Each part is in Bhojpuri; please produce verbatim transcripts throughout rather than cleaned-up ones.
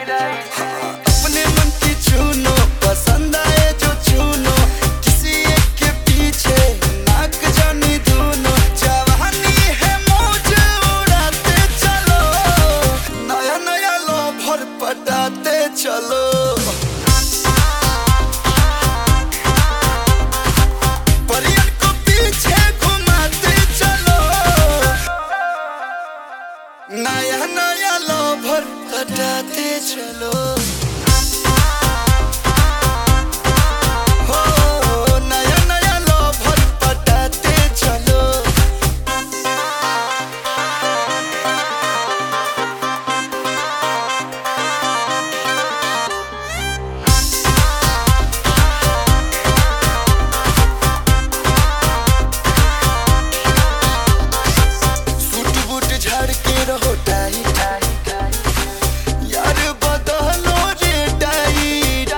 अपने मन की चुनो, पसंद आए जो चुनो, किसी एक के पीछे नाक जानी दूनो। जवानी है मौज उड़ाते चलो, नया नया लोभर पटाते चलो। परियन को पीछे घुमाते चलो, नया नया लोभर पटाते चलो। हो नया नया लोभर पटाते चलो। सूट बूट झाड़ के रहो टाइट, यार बदलो रे डाइट।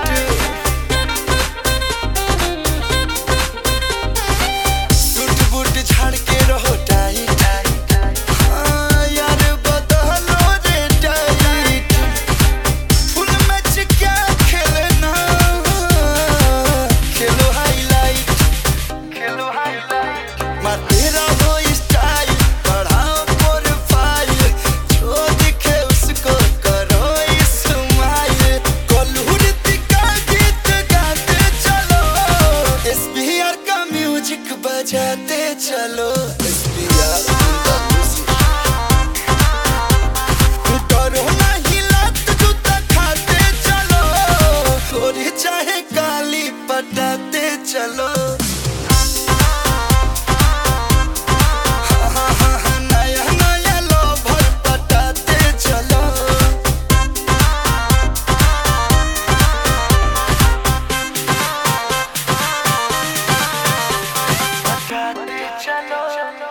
सूट बूट झाड़ के रहो टाइट, हाँ यार बदलो रे डाइट। फुल मैच क्या खेलना, खेलो हाईलाइट, खेलो हाईलाइट। मारते रहो स्टाइल, बढ़ाओ प्रोफाइल, जो दिखे उसको करो इस्माइल। कोलहुरिती का गीत गाते चलो, एसबीआर का म्यूजिक बजाते चलो। एसबीआर का म्यूजिक, डरो नहीं लात जूता खाते चलो, गोरी चाहे काली पटाते चलो। हाँ हाँ हाँ हाँ, नया नया लोभर पटाते चलो। पटाते चलो।